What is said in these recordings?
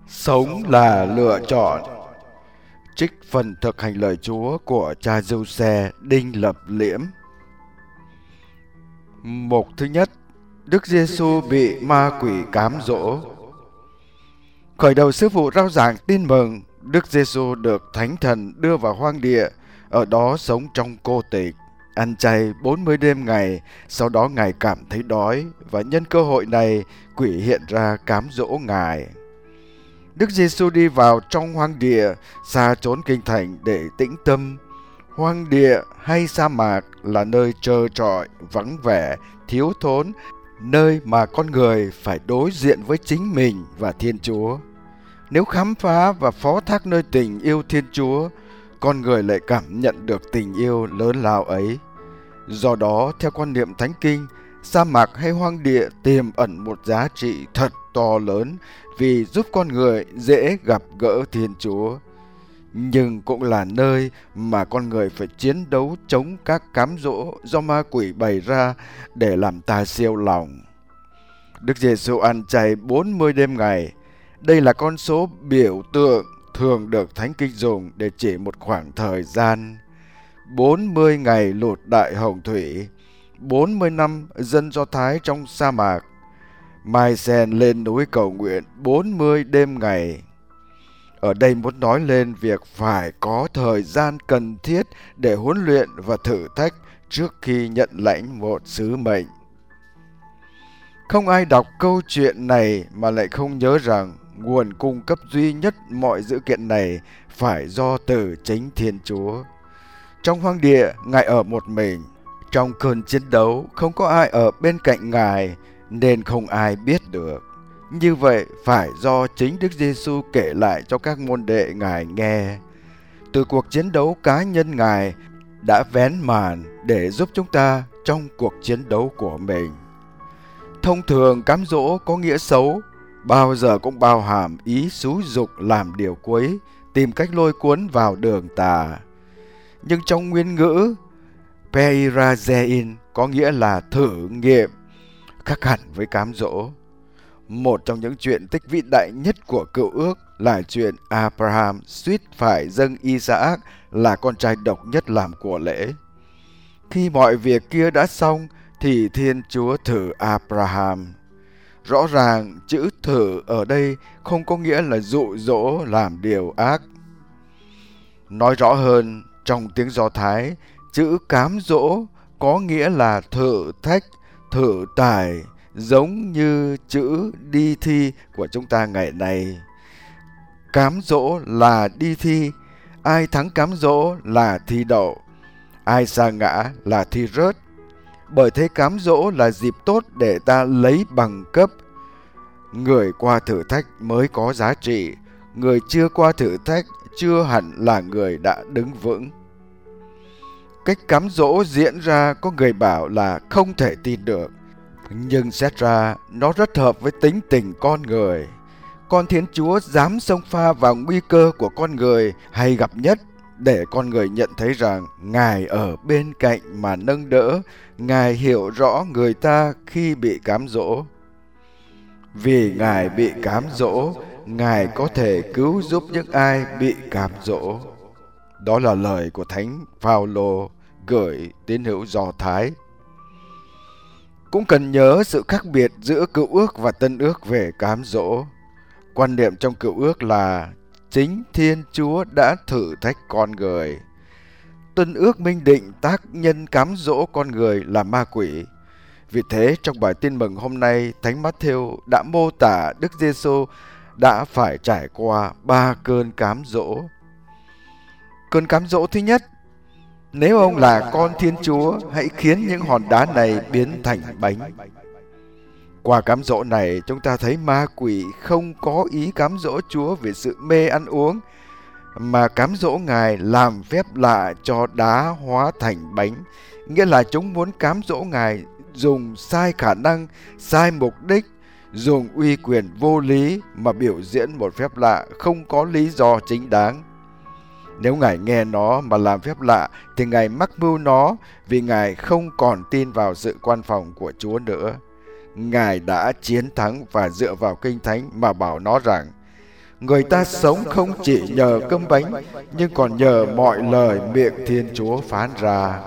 Sống là lựa chọn. Trích phần thực hành lời Chúa của cha Giuse Đinh Lập Liễm. Mục thứ nhất, Đức Giêsu bị ma quỷ cám dỗ. Khởi đầu sứ vụ rao giảng tin mừng, Đức Giêsu được Thánh Thần đưa vào hoang địa, ở đó sống trong cô tịch, ăn chay 40 đêm ngày. Sau đó Ngài cảm thấy đói và nhân cơ hội này, quỷ hiện ra cám dỗ Ngài. Đức Giêsu đi vào trong hoang địa, xa trốn kinh thành để tĩnh tâm. Hoang địa hay sa mạc là nơi trơ trọi, vắng vẻ, thiếu thốn, nơi mà con người phải đối diện với chính mình và Thiên Chúa. Nếu khám phá và phó thác nơi tình yêu Thiên Chúa, con người lại cảm nhận được tình yêu lớn lao ấy. Do đó, theo quan niệm Thánh Kinh, sa mạc hay hoang địa tiềm ẩn một giá trị thật to lớn vì giúp con người dễ gặp gỡ Thiên Chúa. Nhưng cũng là nơi mà con người phải chiến đấu chống các cám dỗ do ma quỷ bày ra để làm ta siêu lòng. Đức Giêsu ăn chay 40 đêm ngày. Đây là con số biểu tượng thường được Thánh Kinh dùng để chỉ một khoảng thời gian. 40 ngày lụt đại hồng thủy, 40 năm dân Do Thái trong sa mạc, Mai Sen lên núi cầu nguyện 40 đêm ngày. Ở đây muốn nói lên việc phải có thời gian cần thiết để huấn luyện và thử thách trước khi nhận lãnh một sứ mệnh. Không ai đọc câu chuyện này mà lại không nhớ rằng nguồn cung cấp duy nhất mọi dữ kiện này phải do từ chính Thiên Chúa. Trong hoang địa, Ngài ở một mình. Trong cơn chiến đấu, không có ai ở bên cạnh Ngài, nên không ai biết được. Như vậy, phải do chính Đức Giêsu kể lại cho các môn đệ Ngài nghe. Từ cuộc chiến đấu cá nhân Ngài đã vén màn để giúp chúng ta trong cuộc chiến đấu của mình. Thông thường, cám dỗ có nghĩa xấu, bao giờ cũng bao hàm ý xúi giục làm điều quấy, tìm cách lôi cuốn vào đường tà. Nhưng trong nguyên ngữ, peirazein có nghĩa là thử nghiệm, khác hẳn với cám dỗ. Một trong những chuyện tích vĩ đại nhất của Cựu Ước là chuyện Abraham suýt phải dâng Isaac là con trai độc nhất làm của lễ. Khi mọi việc kia đã xong thì Thiên Chúa thử Abraham. Rõ ràng chữ thử ở đây không có nghĩa là dụ dỗ làm điều ác. Nói rõ hơn, trong tiếng Do Thái, chữ cám dỗ có nghĩa là thử thách, thử tải, giống như chữ đi thi của chúng ta ngày nay. Cám dỗ là đi thi, ai thắng cám dỗ là thi đậu, ai sa ngã là thi rớt. Bởi thế cám dỗ là dịp tốt để ta lấy bằng cấp. Người qua thử thách mới có giá trị, người chưa qua thử thách chưa hẳn là người đã đứng vững. Cách cám dỗ diễn ra có người bảo là không thể tin được, nhưng xét ra nó rất hợp với tính tình con người. Con Thiên Chúa dám xông pha vào nguy cơ của con người hay gặp nhất để con người nhận thấy rằng Ngài ở bên cạnh mà nâng đỡ, Ngài hiểu rõ người ta khi bị cám dỗ. Vì Ngài bị cám dỗ, Ngài có thể cứu giúp những ai bị cám dỗ. Đó là lời của Thánh Phaolô gửi tín hữu Do Thái. Cũng cần nhớ sự khác biệt giữa Cựu Ước và Tân Ước về cám dỗ. Quan niệm trong Cựu Ước là chính Thiên Chúa đã thử thách con người. Tân Ước minh định tác nhân cám dỗ con người là ma quỷ. Vì thế, trong bài tin mừng hôm nay, Thánh Mát-thêu đã mô tả Đức Giêsu đã phải trải qua 3 cơn cám dỗ. Cơn cám dỗ thứ nhất: nếu ông là con Thiên Chúa, hãy khiến những hòn đá này biến thành bánh. Qua cám dỗ này, chúng ta thấy ma quỷ không có ý cám dỗ Chúa về sự mê ăn uống, mà cám dỗ Ngài làm phép lạ cho đá hóa thành bánh. Nghĩa là chúng muốn cám dỗ Ngài dùng sai khả năng, sai mục đích, dùng uy quyền vô lý mà biểu diễn một phép lạ không có lý do chính đáng. Nếu Ngài nghe nó mà làm phép lạ thì Ngài mắc mưu nó vì Ngài không còn tin vào sự quan phòng của Chúa nữa. Ngài đã chiến thắng và dựa vào Kinh Thánh mà bảo nó rằng Người ta sống không chỉ nhờ cơm bánh, nhưng còn nhờ mọi lời miệng Thiên Chúa phán ra.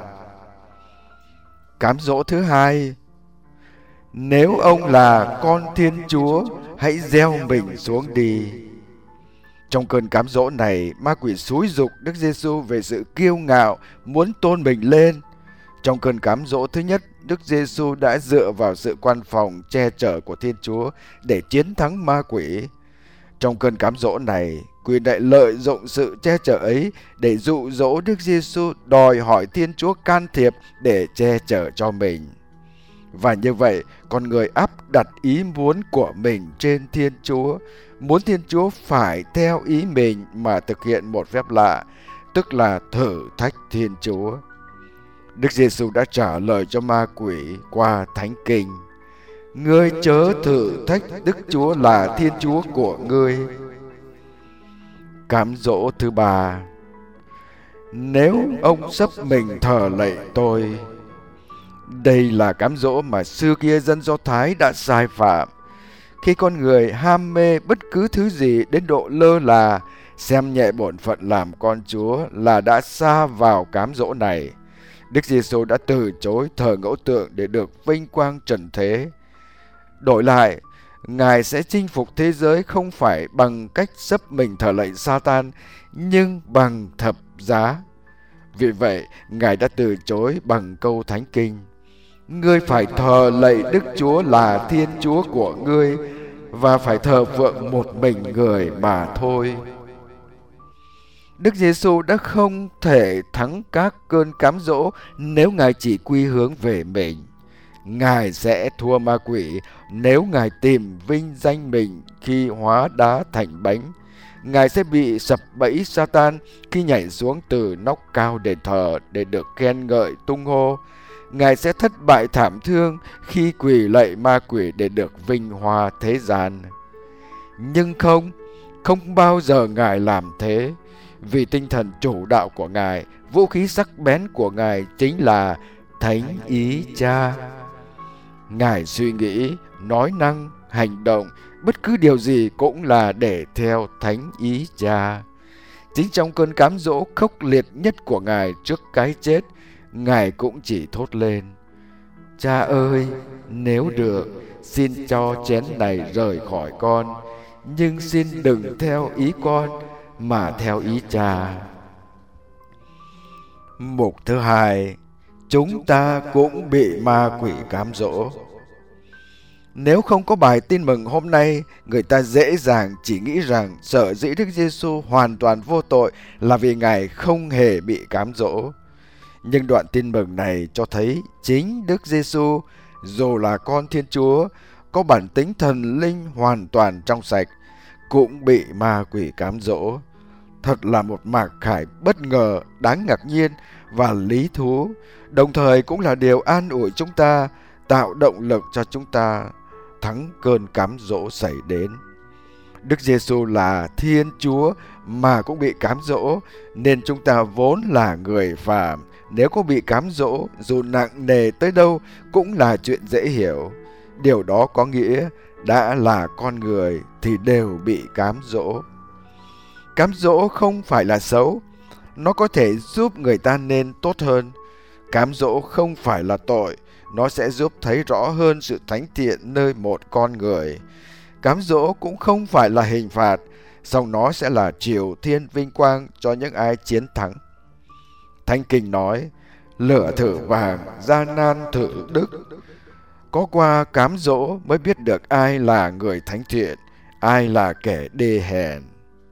Cám dỗ thứ hai: nếu ông là con Thiên Chúa, hãy gieo mình xuống đi. Trong cơn cám dỗ này, ma quỷ xúi giục Đức Giêsu về sự kiêu ngạo, muốn tôn mình lên. Trong cơn cám dỗ thứ nhất, Đức Giêsu đã dựa vào sự quan phòng che chở của Thiên Chúa để chiến thắng ma quỷ. Trong cơn cám dỗ này, quỷ lại lợi dụng sự che chở ấy để dụ dỗ Đức Giêsu đòi hỏi Thiên Chúa can thiệp để che chở cho mình. Và như vậy, con người áp đặt ý muốn của mình trên Thiên Chúa, muốn Thiên Chúa phải theo ý mình mà thực hiện một phép lạ, tức là thử thách Thiên Chúa. Đức Giêsu đã trả lời cho ma quỷ qua Thánh Kinh: ngươi chớ thử thách Đức Chúa là Thiên Chúa của ngươi. Cám dỗ thứ ba: nếu ông xấp mình thờ lạy tôi. Đây là cám dỗ mà xưa kia dân Do Thái đã sai phạm. Khi con người ham mê bất cứ thứ gì đến độ lơ là, xem nhẹ bổn phận làm con Chúa là đã sa vào cám dỗ này. Đức Giêsu đã từ chối thờ ngẫu tượng để được vinh quang trần thế. Đổi lại, Ngài sẽ chinh phục thế giới không phải bằng cách xấp mình thờ lạy Sa-tan, nhưng bằng thập giá. Vì vậy, Ngài đã từ chối bằng câu Thánh Kinh: ngươi phải thờ lạy Đức Chúa là Thiên Chúa của ngươi, và phải thờ phượng một mình người mà thôi. Đức Giêsu đã không thể thắng các cơn cám dỗ nếu Ngài chỉ quy hướng về mình. Ngài sẽ thua ma quỷ nếu Ngài tìm vinh danh mình khi hóa đá thành bánh. Ngài sẽ bị sập bẫy Sa-tan khi nhảy xuống từ nóc cao đền thờ để được khen ngợi tung hô. Ngài sẽ thất bại thảm thương khi quỳ lạy ma quỷ để được vinh hoa thế gian. Nhưng không bao giờ Ngài làm thế, vì tinh thần chủ đạo của Ngài, vũ khí sắc bén của Ngài chính là thánh ý Cha. Ngài suy nghĩ, nói năng, hành động, bất cứ điều gì cũng là để theo thánh ý Cha. Chính trong cơn cám dỗ khốc liệt nhất của Ngài trước cái chết, Ngài cũng chỉ thốt lên: Cha ơi, nếu được, xin cho chén này rời khỏi con, nhưng xin đừng theo ý con, mà theo ý Cha. Mục thứ hai: chúng ta cũng bị ma quỷ cám dỗ. Nếu không có bài tin mừng hôm nay, người ta dễ dàng chỉ nghĩ rằng sở dĩ Đức Giêsu hoàn toàn vô tội là vì Ngài không hề bị cám dỗ. Nhưng đoạn tin mừng này cho thấy chính Đức Giêsu, dù là con Thiên Chúa, có bản tính thần linh hoàn toàn trong sạch, cũng bị ma quỷ cám dỗ. Thật là một mặc khải bất ngờ, đáng ngạc nhiên và lý thú, đồng thời cũng là điều an ủi chúng ta, tạo động lực cho chúng ta thắng cơn cám dỗ xảy đến. Đức Giêsu là Thiên Chúa mà cũng bị cám dỗ, nên chúng ta vốn là người phàm, nếu có bị cám dỗ dù nặng nề tới đâu cũng là chuyện dễ hiểu. Điều đó có nghĩa đã là con người thì đều bị cám dỗ. Cám dỗ không phải là xấu, nó có thể giúp người ta nên tốt hơn. Cám dỗ không phải là tội, nó sẽ giúp thấy rõ hơn sự thánh thiện nơi một con người. Cám dỗ cũng không phải là hình phạt, song nó sẽ là triều thiên vinh quang cho những ai chiến thắng. Thánh Kinh nói: lửa thử vàng, gian nan thử đức. Có qua cám dỗ mới biết được ai là người thánh thiện, ai là kẻ đê hèn.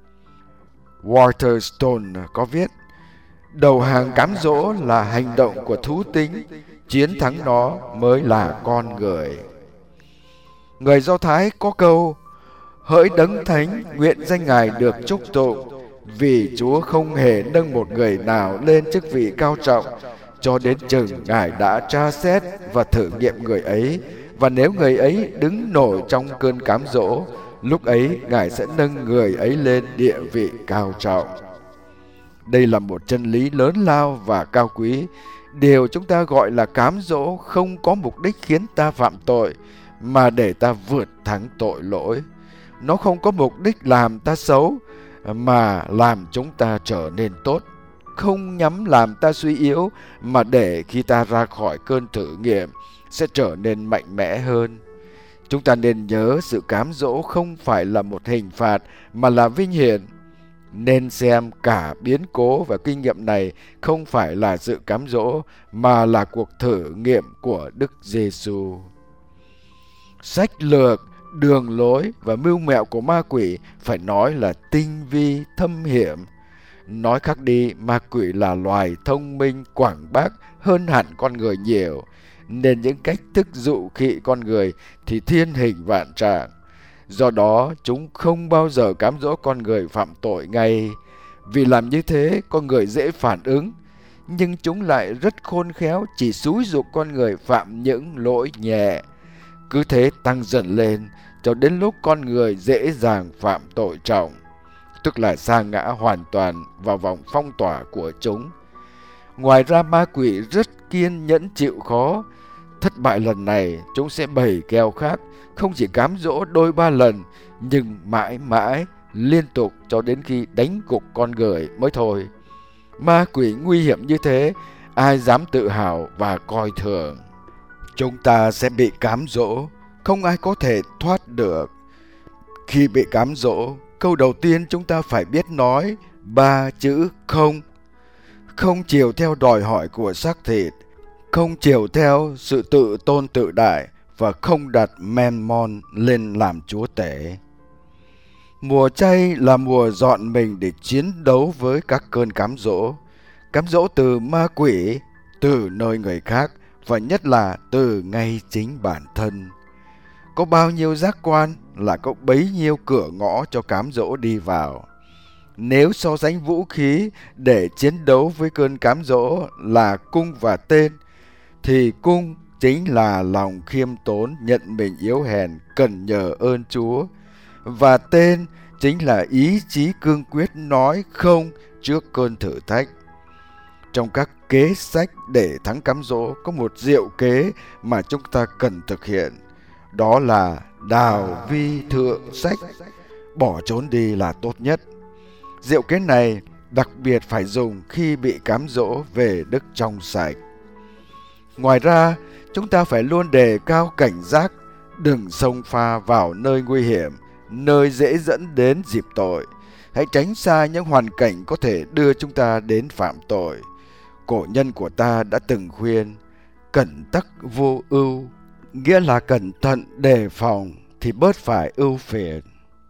Walter Stone có viết: đầu hàng cám dỗ là hành động của thú tính, chiến thắng nó mới là con người. Người Do Thái có câu: hỡi Đấng Thánh, nguyện danh Ngài được chúc tụng, vì Chúa không hề nâng một người nào lên chức vị cao trọng cho đến chừng Ngài đã tra xét và thử nghiệm người ấy, và nếu người ấy đứng nổi trong cơn cám dỗ, lúc ấy Ngài sẽ nâng người ấy lên địa vị cao trọng. Đây là một chân lý lớn lao và cao quý. Điều chúng ta gọi là cám dỗ không có mục đích khiến ta phạm tội, mà để ta vượt thắng tội lỗi. Nó không có mục đích làm ta xấu, mà làm chúng ta trở nên tốt. Không nhắm làm ta suy yếu, mà để khi ta ra khỏi cơn thử nghiệm sẽ trở nên mạnh mẽ hơn. Chúng ta nên nhớ sự cám dỗ không phải là một hình phạt mà là vinh hiển. Nên xem cả biến cố và kinh nghiệm này không phải là sự cám dỗ mà là cuộc thử nghiệm của Đức Giêsu. Sách lược, đường lối và mưu mẹo của ma quỷ phải nói là tinh vi, thâm hiểm. Nói khác đi, ma quỷ là loài thông minh, quảng bác hơn hẳn con người nhiều, nên những cách thức dụ khị con người thì thiên hình vạn trạng. Do đó, chúng không bao giờ cám dỗ con người phạm tội ngay. Vì làm như thế, con người dễ phản ứng, nhưng chúng lại rất khôn khéo chỉ xúi giục con người phạm những lỗi nhẹ. Cứ thế tăng dần lên, cho đến lúc con người dễ dàng phạm tội trọng, tức là sa ngã hoàn toàn vào vòng phong tỏa của chúng. Ngoài ra, ma quỷ rất kiên nhẫn chịu khó. Thất bại lần này, chúng sẽ bày kèo khác, không chỉ cám dỗ đôi ba lần, nhưng mãi mãi, liên tục cho đến khi đánh gục con người mới thôi. Ma quỷ nguy hiểm như thế, ai dám tự hào và coi thường. Chúng ta sẽ bị cám dỗ, không ai có thể thoát được. Khi bị cám dỗ, câu đầu tiên chúng ta phải biết nói 3 chữ không. Không chiều theo đòi hỏi của xác thịt, không chiều theo sự tự tôn tự đại, và không đặt Mammon lên làm chúa tể. Mùa chay là mùa dọn mình để chiến đấu với các cơn cám dỗ từ ma quỷ, từ nơi người khác, và nhất là từ ngay chính bản thân. Có bao nhiêu giác quan là có bấy nhiêu cửa ngõ cho cám dỗ đi vào. Nếu so sánh vũ khí để chiến đấu với cơn cám dỗ là cung và tên, thì cung chính là lòng khiêm tốn, nhận mình yếu hèn, cần nhờ ơn Chúa, và tên chính là ý chí cương quyết nói không trước cơn thử thách. Trong các kế sách để thắng cám dỗ có một diệu kế mà chúng ta cần thực hiện, đó là đào vi thượng sách, bỏ trốn đi là tốt nhất. Diệu kế này đặc biệt phải dùng khi bị cám dỗ về đức trong sạch. Ngoài ra, chúng ta phải luôn đề cao cảnh giác, đừng xông pha vào nơi nguy hiểm, nơi dễ dẫn đến dịp tội. Hãy tránh xa những hoàn cảnh có thể đưa chúng ta đến phạm tội. Cổ nhân của ta đã từng khuyên, cẩn tắc vô ưu, nghĩa là cẩn thận đề phòng thì bớt phải ưu phiền.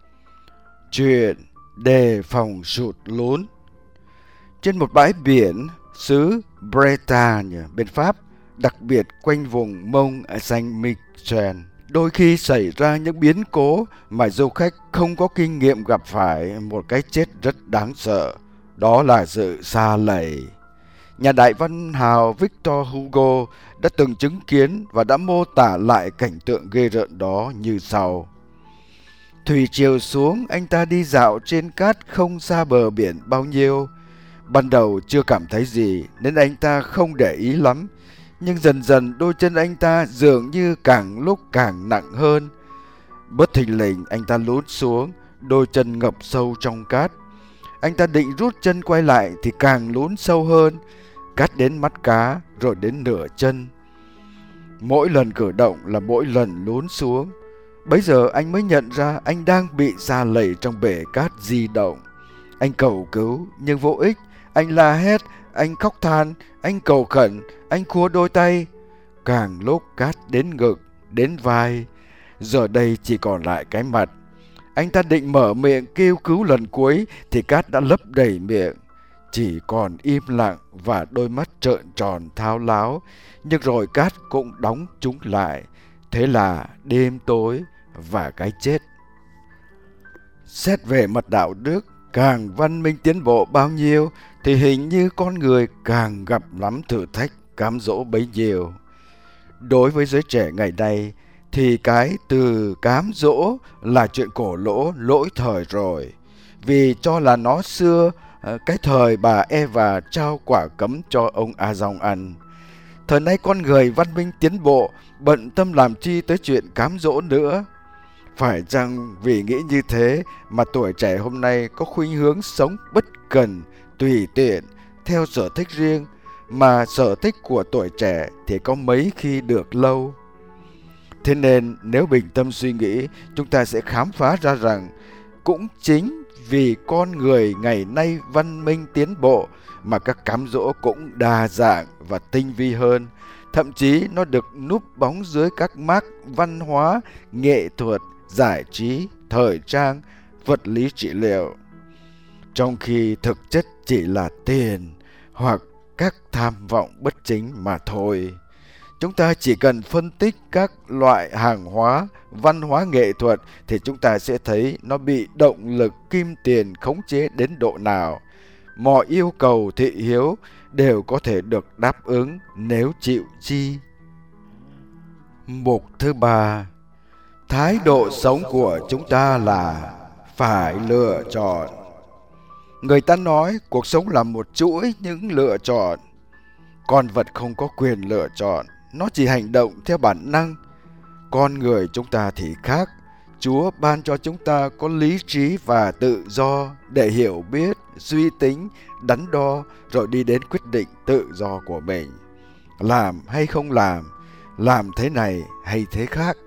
Chuyện đề phòng sụt lún. Trên một bãi biển xứ Bretagne bên Pháp, đặc biệt quanh vùng Mont Saint-Michel, đôi khi xảy ra những biến cố mà du khách không có kinh nghiệm gặp phải một cái chết rất đáng sợ. Đó là sự sa lầy. Nhà đại văn hào Victor Hugo đã từng chứng kiến và đã mô tả lại cảnh tượng ghê rợn đó như sau. Thủy triều xuống, anh ta đi dạo trên cát không xa bờ biển bao nhiêu. Ban đầu chưa cảm thấy gì nên anh ta không để ý lắm, nhưng dần dần đôi chân anh ta dường như càng lúc càng nặng hơn. Bất thình lình anh ta lún xuống, đôi chân ngập sâu trong cát. Anh ta định rút chân quay lại thì càng lún sâu hơn, cát đến mắt cá rồi đến nửa chân. Mỗi lần cử động là mỗi lần lún xuống. Bấy giờ anh mới nhận ra anh đang bị sa lầy trong bể cát di động. Anh cầu cứu nhưng vô ích. Anh la hét, anh khóc than, anh cầu khẩn, anh khua đôi tay. Càng lúc cát đến ngực, đến vai, giờ đây chỉ còn lại cái mặt. Anh ta định mở miệng kêu cứu lần cuối thì cát đã lấp đầy miệng. Chỉ còn im lặng và đôi mắt trợn tròn thao láo, nhưng rồi cát cũng đóng chúng lại. Thế là đêm tối và cái chết. Xét về mặt đạo đức, càng văn minh tiến bộ bao nhiêu thì hình như con người càng gặp lắm thử thách cám dỗ bấy nhiêu. Đối với giới trẻ ngày nay thì cái từ cám dỗ là chuyện cổ lỗi thời rồi, vì cho là nó xưa, cái thời bà Eva trao quả cấm cho ông A-dong ăn. Thời nay con người văn minh tiến bộ, bận tâm làm chi tới chuyện cám dỗ nữa. Phải chăng vì nghĩ như thế mà tuổi trẻ hôm nay có khuynh hướng sống bất cần, tùy tiện, theo sở thích riêng, mà sở thích của tuổi trẻ thì có mấy khi được lâu? Thế nên nếu bình tâm suy nghĩ, chúng ta sẽ khám phá ra rằng cũng chính vì con người ngày nay văn minh tiến bộ mà các cám dỗ cũng đa dạng và tinh vi hơn. Thậm chí nó được núp bóng dưới các mác văn hóa, nghệ thuật, giải trí, thời trang, vật lý trị liệu. Trong khi thực chất chỉ là tiền hoặc các tham vọng bất chính mà thôi. Chúng ta chỉ cần phân tích các loại hàng hóa, văn hóa nghệ thuật thì chúng ta sẽ thấy nó bị động lực kim tiền khống chế đến độ nào. Mọi yêu cầu thị hiếu đều có thể được đáp ứng nếu chịu chi. Mục thứ 3. Thái độ sống của chúng ta là phải lựa chọn. Người ta nói cuộc sống là một chuỗi những lựa chọn. Con vật không có quyền lựa chọn, nó chỉ hành động theo bản năng. Con người chúng ta thì khác. Chúa ban cho chúng ta có lý trí và tự do để hiểu biết, suy tính, đắn đo rồi đi đến quyết định tự do của mình. Làm hay không làm thế này hay thế khác.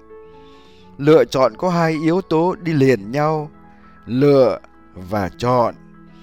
Lựa chọn có hai yếu tố đi liền nhau, lựa và chọn.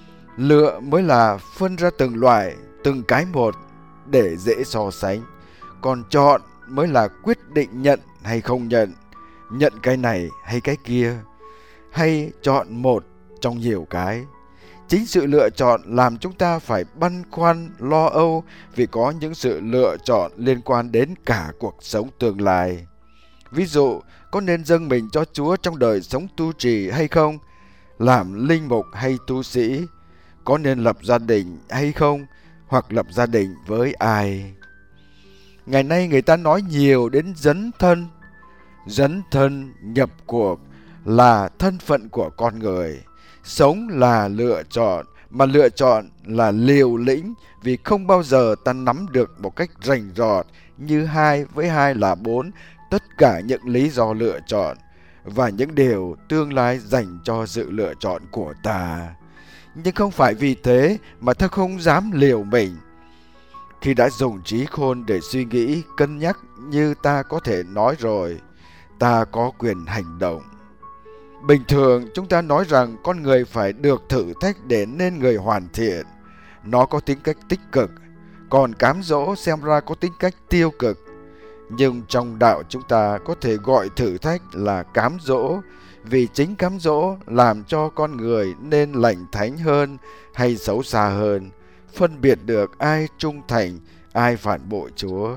Lựa mới là phân ra từng loại, từng cái một để dễ so sánh. Còn chọn mới là quyết định nhận hay không nhận, nhận cái này hay cái kia, hay chọn một trong nhiều cái. Chính sự lựa chọn làm chúng ta phải băn khoăn, lo âu vì có những sự lựa chọn liên quan đến cả cuộc sống tương lai. Ví dụ, có nên dâng mình cho Chúa trong đời sống tu trì hay không? Làm linh mục hay tu sĩ? Có nên lập gia đình hay không? Hoặc lập gia đình với ai? Ngày nay người ta nói nhiều đến dấn thân. Dấn thân nhập cuộc là thân phận của con người. Sống là lựa chọn, mà lựa chọn là liều lĩnh, vì không bao giờ ta nắm được một cách rành rọt như 2 với 2 là 4 tất cả những lý do lựa chọn và những điều tương lai dành cho sự lựa chọn của ta. Nhưng không phải vì thế mà ta không dám liều mình. Khi đã dùng trí khôn để suy nghĩ, cân nhắc như ta có thể nói rồi, ta có quyền hành động. Bình thường chúng ta nói rằng con người phải được thử thách để nên người hoàn thiện. Nó có tính cách tích cực, còn cám dỗ xem ra có tính cách tiêu cực. Nhưng trong đạo chúng ta có thể gọi thử thách là cám dỗ, vì chính cám dỗ làm cho con người nên lành thánh hơn hay xấu xa hơn, phân biệt được ai trung thành, ai phản bội Chúa.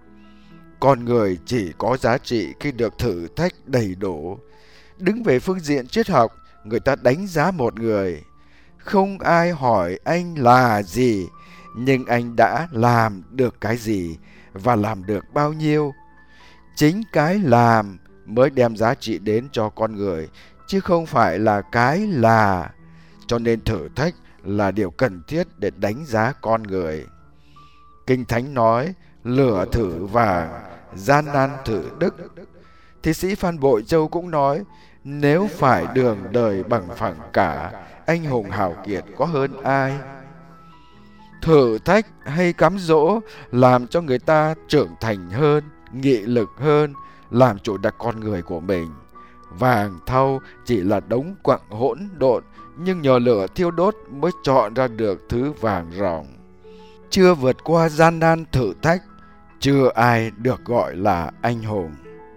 Con người chỉ có giá trị khi được thử thách đầy đủ. Đứng về phương diện triết học, người ta đánh giá một người. Không ai hỏi anh là gì, nhưng anh đã làm được cái gì và làm được bao nhiêu. Chính cái làm mới đem giá trị đến cho con người, chứ không phải là cái là. Cho nên thử thách là điều cần thiết để đánh giá con người. Kinh Thánh nói, lửa thử vàng, gian nan thử đức. Thi sĩ Phan Bội Châu cũng nói, nếu phải đường đời bằng phẳng cả, anh hùng hào kiệt có hơn ai. Thử thách hay cám dỗ làm cho người ta trưởng thành hơn, nghị lực hơn, làm chủ đặt con người của mình. Vàng thau chỉ là đống quặng hỗn độn, nhưng nhờ lửa thiêu đốt mới chọn ra được thứ vàng ròng. Chưa vượt qua gian nan thử thách, chưa ai được gọi là anh hùng.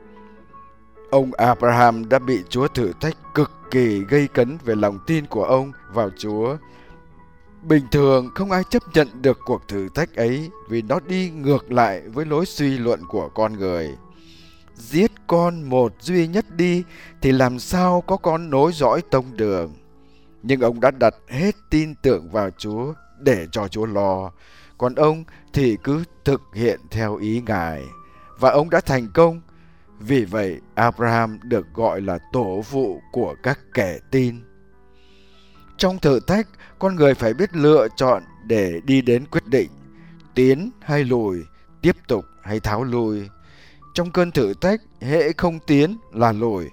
Ông Abraham đã bị Chúa thử thách cực kỳ gây cấn về lòng tin của ông vào Chúa. Bình thường không ai chấp nhận được cuộc thử thách ấy vì nó đi ngược lại với lối suy luận của con người. Giết con một duy nhất đi thì làm sao có con nối dõi tông đường. Nhưng ông đã đặt hết tin tưởng vào Chúa để cho Chúa lo. Còn ông thì cứ thực hiện theo ý Ngài. Và ông đã thành công. Vì vậy Abraham được gọi là tổ phụ của các kẻ tin. Trong thử thách, con người phải biết lựa chọn để đi đến quyết định. Tiến hay lùi, tiếp tục hay tháo lui. Trong cơn thử thách, hễ không tiến là lùi,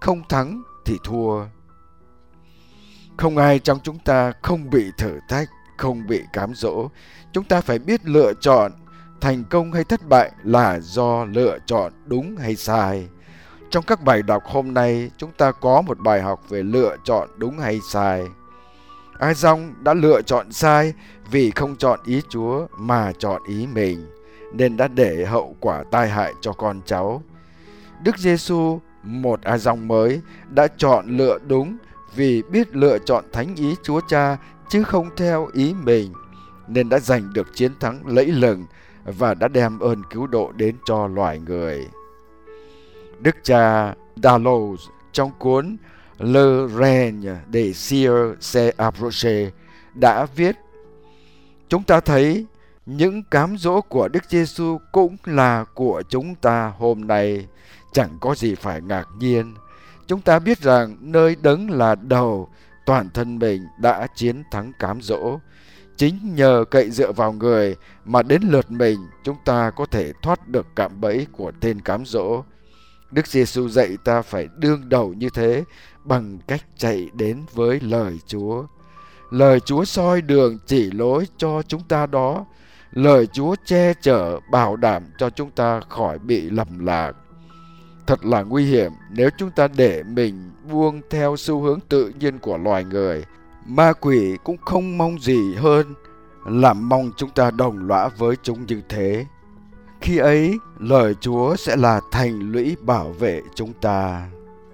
không thắng thì thua. Không ai trong chúng ta không bị thử thách, không bị cám dỗ. Chúng ta phải biết lựa chọn. Thành công hay thất bại là do lựa chọn đúng hay sai. Trong các bài đọc hôm nay, chúng ta có một bài học về lựa chọn đúng hay sai. A-dong đã lựa chọn sai vì không chọn ý Chúa mà chọn ý mình, nên đã để hậu quả tai hại cho con cháu. Đức Giêsu, một A-dong mới, đã chọn lựa đúng vì biết lựa chọn thánh ý Chúa Cha chứ không theo ý mình, nên đã giành được chiến thắng lẫy lừng và đã đem ơn cứu độ đến cho loài người. Đức cha Dalloz trong cuốn Le règne des siècles s'est approché đã viết: chúng ta thấy những cám dỗ của Đức Giêsu cũng là của chúng ta hôm nay, chẳng có gì phải ngạc nhiên. Chúng ta biết rằng nơi Đấng là đầu, toàn thân mình đã chiến thắng cám dỗ. Chính nhờ cậy dựa vào người mà đến lượt mình chúng ta có thể thoát được cạm bẫy của tên cám dỗ. Đức Giêsu dạy ta phải đương đầu như thế bằng cách chạy đến với lời Chúa. Lời Chúa soi đường chỉ lối cho chúng ta đó. Lời Chúa che chở bảo đảm cho chúng ta khỏi bị lầm lạc. Thật là nguy hiểm nếu chúng ta để mình buông theo xu hướng tự nhiên của loài người. Ma quỷ cũng không mong gì hơn là mong chúng ta đồng lõa với chúng như thế. Khi ấy, lời Chúa sẽ là thành lũy bảo vệ chúng ta.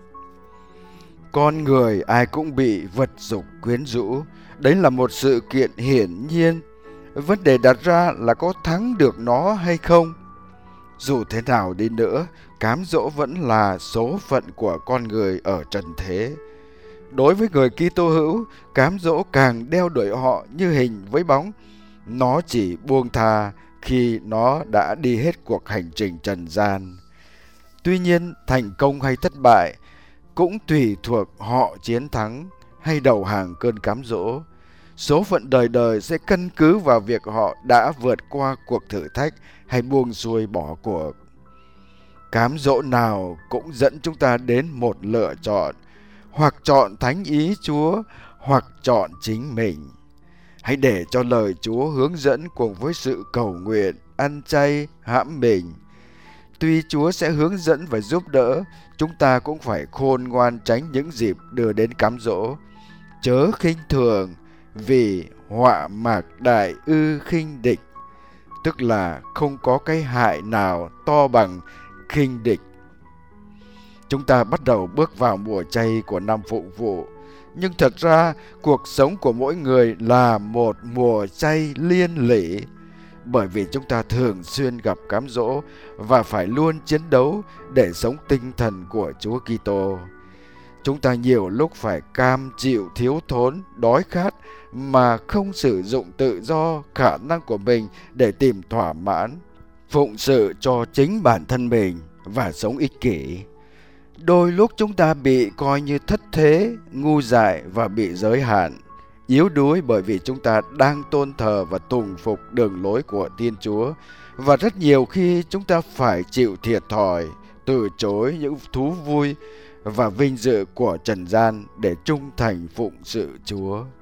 Con người ai cũng bị vật dục quyến rũ. Đấy là một sự kiện hiển nhiên. Vấn đề đặt ra là có thắng được nó hay không. Dù thế nào đi nữa, cám dỗ vẫn là số phận của con người ở trần thế. Đối với người Kitô hữu, cám dỗ càng đeo đuổi họ như hình với bóng. Nó chỉ buông tha khi nó đã đi hết cuộc hành trình trần gian. Tuy nhiên, thành công hay thất bại cũng tùy thuộc họ chiến thắng hay đầu hàng cơn cám dỗ. Số phận đời đời sẽ căn cứ vào việc họ đã vượt qua cuộc thử thách hay buông xuôi bỏ cuộc. Cám dỗ nào cũng dẫn chúng ta đến một lựa chọn, hoặc chọn thánh ý Chúa, hoặc chọn chính mình. Hãy để cho lời Chúa hướng dẫn cùng với sự cầu nguyện, ăn chay, hãm mình. Tuy Chúa sẽ hướng dẫn và giúp đỡ, chúng ta cũng phải khôn ngoan tránh những dịp đưa đến cám dỗ. Chớ khinh thường, vì họa mạc đại ư khinh địch, tức là không có cái hại nào to bằng khinh địch. Chúng ta bắt đầu bước vào mùa chay của năm Phụng vụ, nhưng thật ra cuộc sống của mỗi người là một mùa chay liên lỉ, bởi vì chúng ta thường xuyên gặp cám dỗ và phải luôn chiến đấu để sống tinh thần của Chúa Kitô. Chúng ta nhiều lúc phải cam chịu thiếu thốn, đói khát mà không sử dụng tự do, khả năng của mình để tìm thỏa mãn, phụng sự cho chính bản thân mình và sống ích kỷ. Đôi lúc chúng ta bị coi như thất thế, ngu dại và bị giới hạn, yếu đuối bởi vì chúng ta đang tôn thờ và tùng phục đường lối của Thiên Chúa. Và rất nhiều khi chúng ta phải chịu thiệt thòi, từ chối những thú vui và vinh dự của trần gian để trung thành phụng sự Chúa.